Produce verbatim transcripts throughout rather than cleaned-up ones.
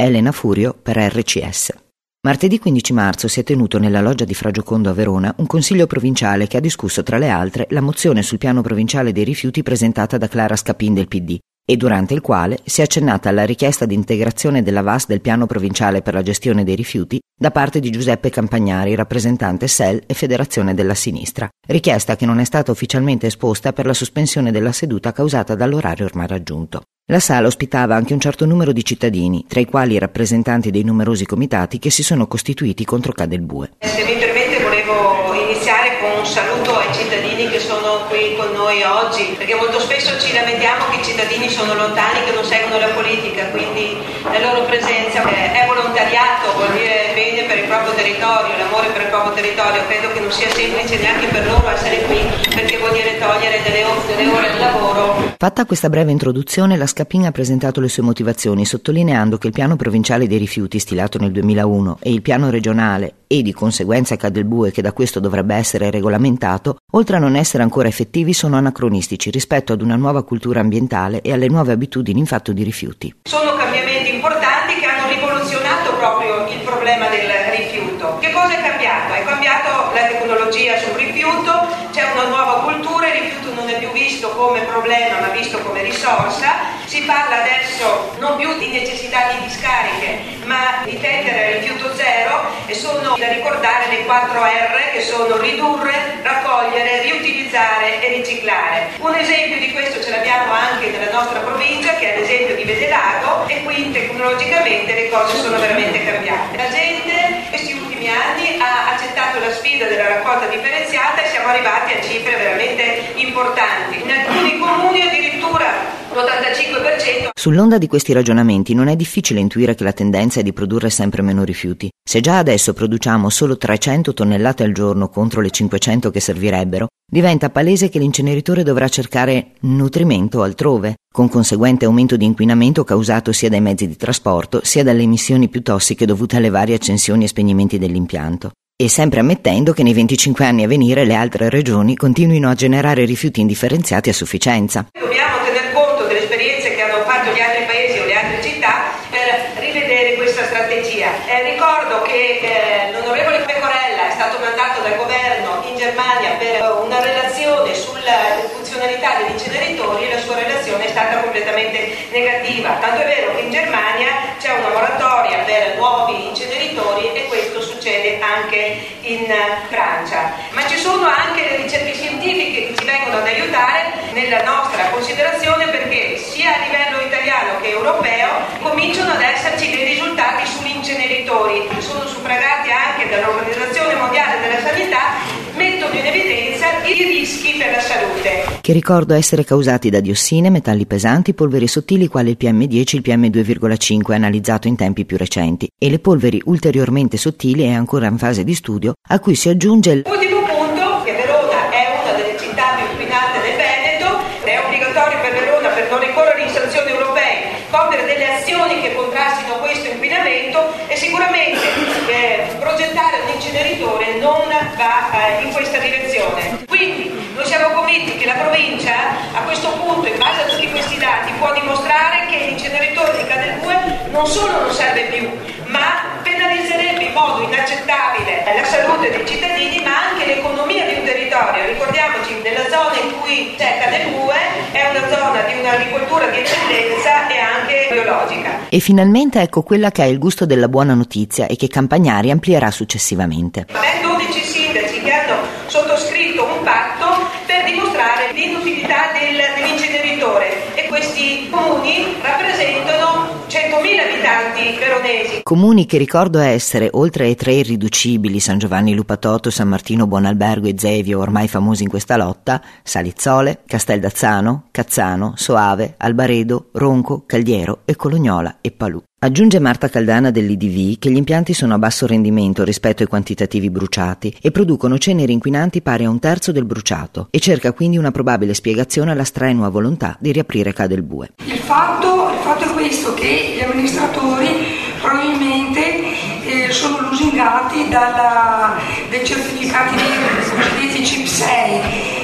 Elena Furio per R C S. Martedì quindici marzo si è tenuto nella loggia di Fra Giocondo a Verona un consiglio provinciale che ha discusso tra le altre la mozione sul piano provinciale dei rifiuti presentata da Clara Scapin del P D e durante il quale si è accennata alla richiesta di integrazione della V A S del piano provinciale per la gestione dei rifiuti da parte di Giuseppe Campagnari, rappresentante S E L e Federazione della Sinistra, richiesta che non è stata ufficialmente esposta per la sospensione della seduta causata dall'orario ormai raggiunto. La sala ospitava anche un certo numero di cittadini, tra i quali i rappresentanti dei numerosi comitati che si sono costituiti contro Ca' del Bue. Se mi permette volevo iniziare con un saluto ai cittadini che sono qui con noi oggi, perché molto spesso ci lamentiamo che i cittadini sono lontani, che non seguono la politica, quindi la loro presenza è volontariato, vuol dire bene per il proprio territorio, l'amore per il proprio territorio. Credo che non sia semplice neanche per loro essere qui, perché vuol dire togliere delle, delle ore di lavoro. Fatta questa breve introduzione, la Scapin ha presentato le sue motivazioni, sottolineando che il piano provinciale dei rifiuti stilato nel duemilauno e il piano regionale e di conseguenza Ca' del Bue che da questo dovrebbe essere regolamentato, oltre a non essere ancora effettivi, sono anacronistici rispetto ad una nuova cultura ambientale e alle nuove abitudini in fatto di rifiuti. Sono cambiamenti importanti che hanno rivoluzionato proprio il problema del rifiuto. Che cosa è cambiato? È cambiato la tecnologia sul rifiuto, c'è una nuova cultura, il rifiuto non è più visto come problema ma visto come risorsa. Si parla adesso non più di necessità di discariche ma di tendere al rifiuto zero, e sono da ricordare le quattro R che sono ridurre, raccogliere, riutilizzare e riciclare. Un esempio di questo ce l'abbiamo anche nella nostra provincia, che è l'esempio di Vedelago, e qui tecnologicamente le cose sono veramente cambiate. La gente questi ultimi anni ha accettato la sfida della raccolta differenziata e siamo arrivati a cifre veramente importanti. In alcuni comuni addirittura l'ottantacinque per cento. Sull'onda di questi ragionamenti non è difficile intuire che la tendenza è di produrre sempre meno rifiuti. Se già adesso produciamo solo trecento tonnellate al giorno contro le cinquecento che servirebbero, diventa palese che l'inceneritore dovrà cercare nutrimento altrove, con conseguente aumento di inquinamento causato sia dai mezzi di trasporto sia dalle emissioni più tossiche dovute alle varie accensioni e spegnimenti dell'impianto. E sempre ammettendo che nei venticinque anni a venire le altre regioni continuino a generare rifiuti indifferenziati a sufficienza. Dobbiamo tener conto delle esperienze che hanno fatto gli altri paesi o le altre città per rivedere questa strategia. Eh, ricordo che eh, l'onorevole Pecorella è stato mandato dal governo in Germania per una relazione sulla funzionalità degli inceneritori e la sua relazione è stata completamente negativa. Tanto è vero che in Germania c'è una moratoria per nuovi inceneritori e questo succede anche in Francia. Ma ci sono anche le ricerche scientifiche che ci vengono ad aiutare nella nostra considerazione, perché sia a livello italiano che europeo cominciano ad esserci dei risultati sugli inceneritori che sono suffragati anche dall'Organizzazione Mondiale della Sanità, mettono in evidenza i rischi per la salute. Che ricordo essere causati da diossine, metalli pesanti, polveri sottili quali il P M dieci e il P M due virgola cinque analizzato in tempi più recenti, e le polveri ulteriormente sottili e ancora in fase di studio, a cui si aggiunge il ultimo punto, che Verona è una delle città più inquinate del Veneto. È obbligatorio per Verona, per non ricorrere in sanzioni europee, compiere delle azioni che contrastino questo inquinamento, e sicuramente eh, progettare un inceneritore non va eh, in questa direzione. Quindi noi siamo convinti che la provincia a questo punto, in base a tutti questi dati, può dimostrare che l'inceneritore di Ca' del Bue non solo non serve più, ma penalizzerebbe in modo inaccettabile la salute dei cittadini, ma anche l'economia di un territorio. Ricordiamoci, nella zona in cui c'è Ca' del Bue è una zona di un'agricoltura di eccellenza e anche biologica. E finalmente ecco quella che ha il gusto della buona notizia e che Campagnari amplierà successivamente. Ben dodici sindaci che hanno sottoscritto un patto per dimostrare l'inutilità del, dell'inceneritore, e questi comuni rappresentano centomila abitanti veronesi. Comuni che ricordo essere, oltre ai tre irriducibili San Giovanni Lupatoto, San Martino Buonalbergo e Zevio, ormai famosi in questa lotta, Salizzole, Casteldazzano, Cazzano, Soave, Albaredo, Ronco, Caldiero e Colognola e Palù. Aggiunge Marta Caldana dell'I D V che gli impianti sono a basso rendimento rispetto ai quantitativi bruciati e producono ceneri inquinanti pari a un terzo del bruciato, e cerca quindi una probabile spiegazione alla strenua volontà di riaprire Ca' del Bue. Il fatto, il fatto è questo, che gli amministratori probabilmente eh, sono lusingati dalla, dai certificati dei cosiddetti C I P sei,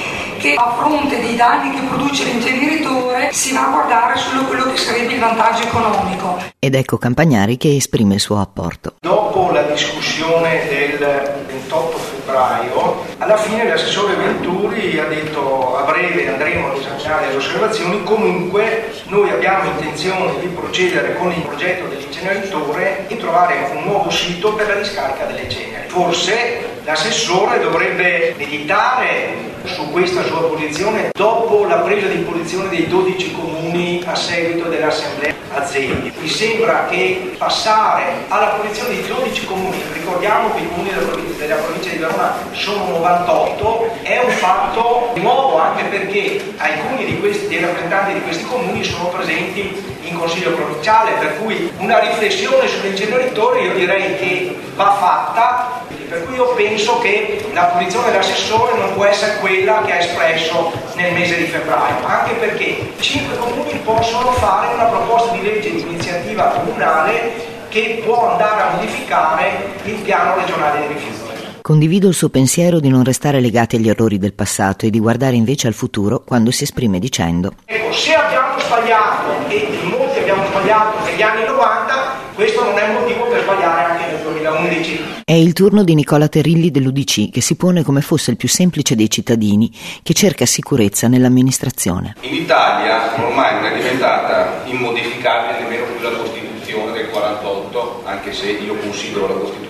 che a fronte dei danni che produce l'inceneritore si va a guardare solo quello che sarebbe il vantaggio economico. Ed ecco Campagnari che esprime il suo apporto. Dopo la discussione del ventotto febbraio, alla fine l'assessore Venturi ha detto: a breve andremo a esaminare le osservazioni, comunque noi abbiamo intenzione di procedere con il progetto dell'inceneritore e trovare un nuovo sito per la discarica delle ceneri. Forse l'assessore dovrebbe meditare su questa sua posizione dopo la presa di posizione dei dodici comuni a seguito dell'assemblea a Zeli. Mi sembra che passare alla posizione di dodici comuni, ricordiamo che i comuni della provincia, della provincia di Verona sono novantotto, è un fatto nuovo, anche perché alcuni di questi, dei rappresentanti di questi comuni sono presenti in consiglio provinciale, per cui una riflessione sull'inceneritore io direi che va fatta. Per cui io penso che la posizione dell'assessore non può essere quella che ha espresso nel mese di febbraio, anche perché cinque comuni possono fare una proposta di legge di iniziativa comunale che può andare a modificare il piano regionale dei rifiuti. Condivido il suo pensiero di non restare legati agli errori del passato e di guardare invece al futuro quando si esprime dicendo: ecco, se abbiamo sbagliato, e molti abbiamo sbagliato negli anni novanta, questo non è motivo per sbagliare anche nel duemilaundici. È il turno di Nicola Terilli dell'U D C, che si pone come fosse il più semplice dei cittadini che cerca sicurezza nell'amministrazione. In Italia ormai non è diventata immodificabile nemmeno più la Costituzione del quarantotto, anche se io considero la Costituzione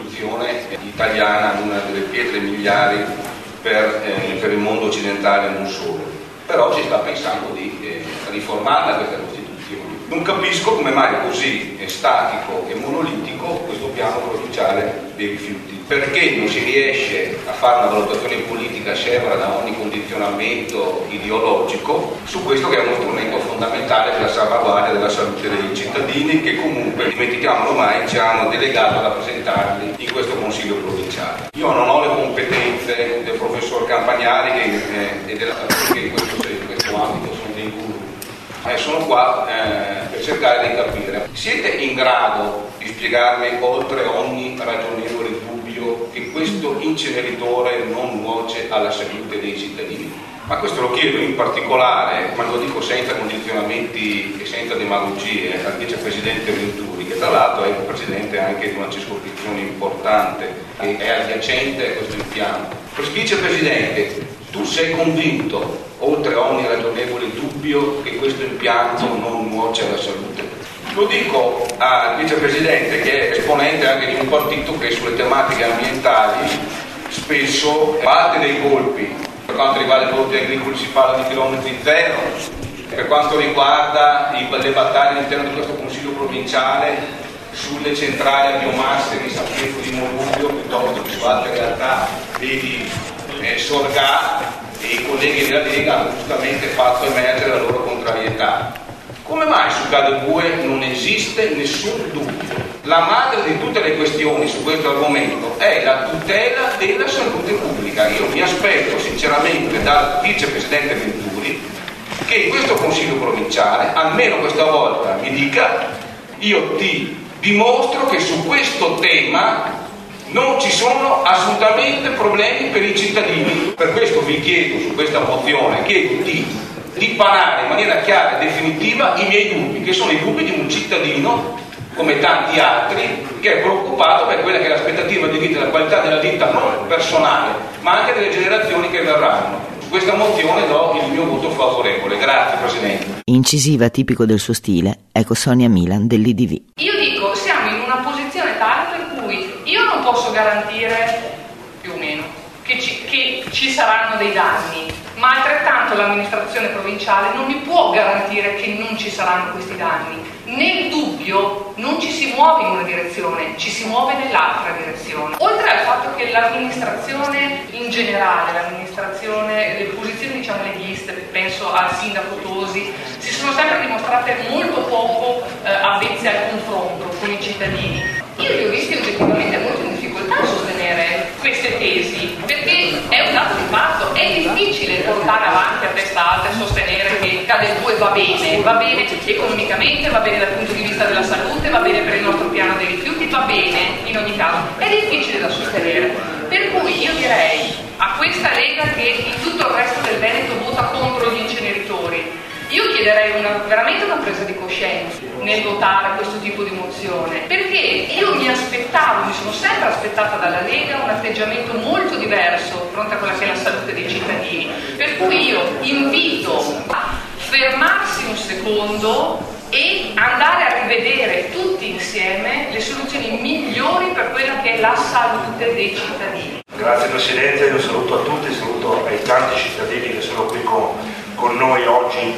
italiana una delle pietre miliari per, eh, per il mondo occidentale e non solo. Però si sta pensando di eh, riformarla questa Costituzione. Non capisco come mai così è statico e monolitico questo piano provinciale dei rifiuti. Perché non si riesce a fare una valutazione politica scevra da ogni condizionamento ideologico su questo che è uno strumento fondamentale per la salvaguardia della salute dei cittadini, che comunque, dimentichiamolo mai, ci hanno delegato a rappresentarli in questo Consiglio provinciale. Io non ho le competenze del professor Campagnari che, eh, e della che in questo, in questo ambito sono dei guru. Eh, sono qua eh, per cercare di capire. Siete in grado di spiegarmi, oltre ogni ragionevole dubbio, che questo inceneritore non nuoce alla salute dei cittadini? Ma questo lo chiedo in particolare, ma lo dico senza condizionamenti e senza demagogie, al vicepresidente Venturi, che tra l'altro è il presidente anche di una circoscrizione importante che è adiacente a questo impianto. Vicepresidente, tu sei convinto, oltre ogni ragionevole dubbio, che questo impianto non nuoce alla salute? Lo dico al vicepresidente, che è esponente anche di un partito che sulle tematiche ambientali spesso batte dei colpi. Per quanto riguarda i prodotti agricoli si parla di chilometri zero, per quanto riguarda i, le battaglie all'interno di questo Consiglio provinciale sulle centrali a biomasse di San Pietro di Morubio, piuttosto che su altre realtà vedi eh, Sorgà, e i colleghi della Lega hanno giustamente fatto emergere la loro contrarietà. Come mai su K due non esiste nessun dubbio? La madre di tutte le questioni su questo argomento è la tutela della salute pubblica. Io mi aspetto sinceramente dal vicepresidente Venturi che in questo Consiglio provinciale, almeno questa volta, mi dica: io ti dimostro che su questo tema non ci sono assolutamente problemi per i cittadini. Per questo vi chiedo, su questa mozione, chiedo di dipanare in maniera chiara e definitiva i miei dubbi, che sono i dubbi di un cittadino, come tanti altri, che è preoccupato per quella che è l'aspettativa di vita e la qualità della vita non personale, ma anche delle generazioni che verranno. Su questa mozione do il mio voto favorevole. Grazie Presidente. Incisiva, tipico del suo stile, ecco Sonia Milan dell'I D V. Io dico, siamo in una posizione tale per cui io non posso garantire, più o meno, che ci, che ci saranno dei danni, ma altrettanto l'amministrazione provinciale non mi può garantire che non ci saranno questi danni. Nel dubbio non ci si muove in una direzione, ci si muove nell'altra direzione. Oltre al fatto che l'amministrazione in generale, l'amministrazione, le posizioni diciamo leghiste, penso al sindaco Tosi, si sono sempre dimostrate molto poco eh, avvezze al confronto con i cittadini. Io li ho visti oggettivamente molto in difficoltà a sostenere queste tesi, perché è un dato di fatto, è difficile portare avanti a testa alta e sostenere che K due va bene, va bene economicamente, va bene dal punto di vista della salute, va bene per il nostro piano dei rifiuti, va bene in ogni caso, è difficile da sostenere. Per cui io direi a questa Lega che in tutto il resto del Veneto chiederei una, veramente una presa di coscienza nel votare questo tipo di mozione, perché io mi aspettavo, mi sono sempre aspettata dalla Lega un atteggiamento molto diverso di fronte a quella che è la salute dei cittadini, per cui io invito a fermarsi un secondo e andare a rivedere tutti insieme le soluzioni migliori per quella che è la salute dei cittadini. Grazie Presidente, un saluto a tutti, saluto ai tanti cittadini che sono qui con, con noi oggi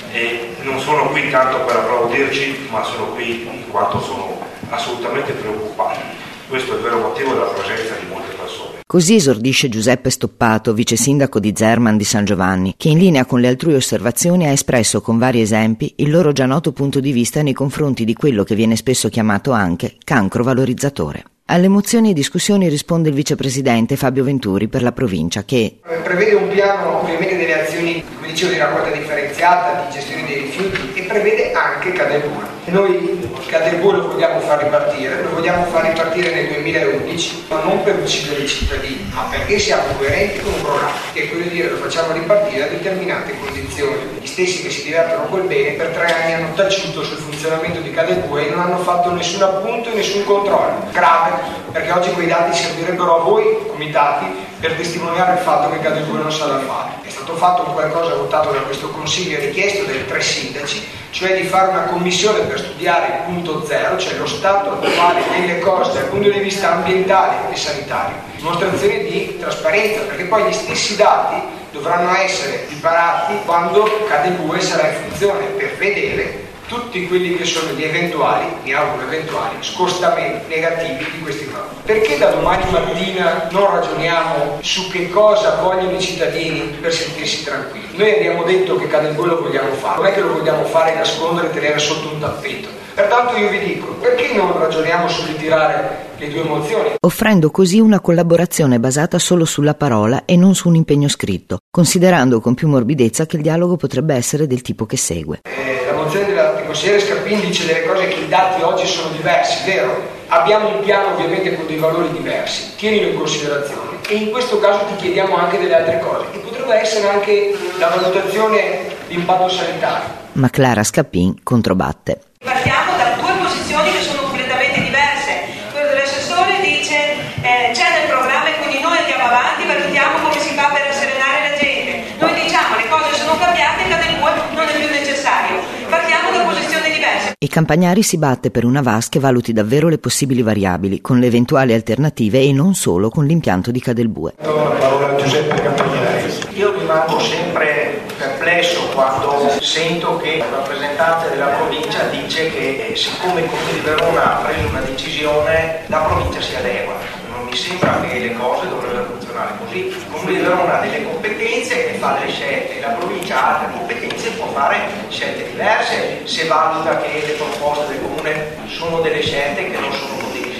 e non sono qui tanto per applaudirci, ma sono qui in quanto sono assolutamente preoccupati. Questo è il vero motivo della presenza di molte persone. Così esordisce Giuseppe Stoppato, vice sindaco di Zerman di San Giovanni, che in linea con le altrui osservazioni ha espresso con vari esempi il loro già noto punto di vista nei confronti di quello che viene spesso chiamato anche cancro valorizzatore. Alle mozioni e discussioni risponde il vicepresidente Fabio Venturi per la provincia che prevede un piano ovviamente delle azioni, come dicevo, di raccolta differenziata, di gestione dei rifiuti e prevede anche Cadelbue. Noi Cadelbue lo vogliamo far ripartire, lo vogliamo far ripartire nel duemilaundici, ma non per uccidere i cittadini, ma perché siamo coerenti con un programma, che è quello di dire lo facciamo ripartire a determinate condizioni. Gli stessi che si divertono col bene per tre anni hanno taciuto sul funzionamento di Cadelbue e non hanno fatto nessun appunto e nessun controllo. Grave, perché oggi quei dati servirebbero a voi, comitati, per testimoniare il fatto che Cadelbue non sa da fare. È stato fatto un qualcosa votato da questo Consiglio richiesto dai tre sindaci, cioè di fare una commissione per studiare il punto zero, cioè lo stato attuale delle cose dal punto di vista ambientale e sanitario. Dimostrazione di trasparenza, perché poi gli stessi dati dovranno essere riparati quando Cadelbue sarà in funzione, per vedere tutti quelli che sono gli eventuali, mi auguro eventuali, scostamenti negativi di questi valori. Perché da domani mattina non ragioniamo su che cosa vogliono i cittadini per sentirsi tranquilli? Noi abbiamo detto che Cadelbue lo vogliamo fare, non è che lo vogliamo fare nascondere e tenere sotto un tappeto. Pertanto io vi dico, perché non ragioniamo su ritirare le due mozioni? Offrendo così una collaborazione basata solo sulla parola e non su un impegno scritto, considerando con più morbidezza che il dialogo potrebbe essere del tipo che segue. Eh, la mozione della consigliere Scarpin dice delle cose che i dati oggi sono diversi, vero? Abbiamo un piano ovviamente con dei valori diversi, tienilo in considerazione e in questo caso ti chiediamo anche delle altre cose e potrebbe essere anche la valutazione di impatto sanitario. Ma Clara Scarpin controbatte. Partiamo da due posizioni che sono completamente diverse. Quello dell'assessore dice eh, c'è nel programma e quindi noi andiamo avanti, valutiamo come si fa per rasserenare la gente. Noi diciamo le cose sono cambiate e Cadelbue non è più necessario. Partiamo da posizioni diverse. E Campagnari si batte per una V A S che valuti davvero le possibili variabili, con le eventuali alternative e non solo con l'impianto di Cadelbue. La parola a Giuseppe Campagnari. Io rimango sempre perplesso quando sento che il rappresentante della provincia dice che siccome il Comune di Verona ha preso una decisione, la provincia si adegua. Non mi sembra che le cose dovrebbero funzionare così. Il Comune di Verona ha delle competenze e fa delle scelte, la provincia ha altre competenze e può fare scelte diverse se valuta che le proposte del Comune sono delle scelte che non sono condivisibili.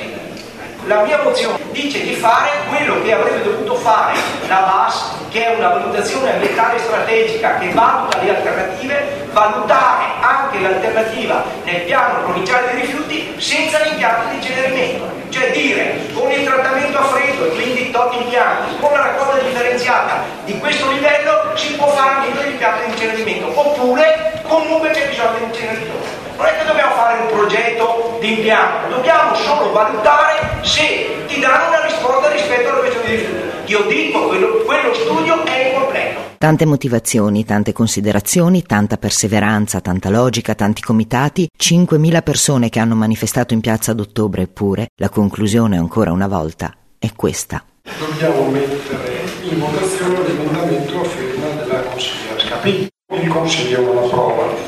La mia mozione dice di fare quello che avrebbe dovuto fare la V A S, che è una valutazione ambientale strategica che valuta le alternative, valutare anche l'alternativa nel piano provinciale dei rifiuti senza l'impianto di incenerimento, cioè dire con il trattamento a freddo e quindi tot impianti, con la raccolta differenziata di questo livello si può fare anche l'impianto di incenerimento, oppure comunque c'è bisogno di inceneritore. Non è che dobbiamo fare un progetto di impianto, dobbiamo solo valutare se ti danno una risposta rispetto alla questione di rifiuti. Io dico quello, quello studio è incompleto. Tante motivazioni, tante considerazioni, tanta perseveranza, tanta logica, tanti comitati, cinquemila persone che hanno manifestato in piazza ad ottobre, eppure la conclusione ancora una volta è questa. Dobbiamo mettere in votazione l'emendamento a firma della consigliera Scarpin. Il Consiglio non approva.